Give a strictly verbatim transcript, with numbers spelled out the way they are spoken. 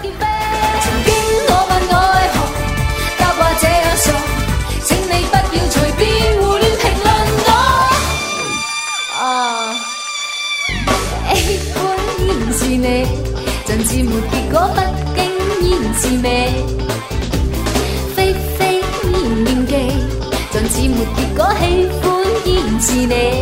曾經我問愛何，答話這樣傻，請你不要隨便胡亂評論我。啊，喜歡依然是你，盡至沒結果，不經依然是美，非非依然銘記，盡至沒結果，喜歡依然是你。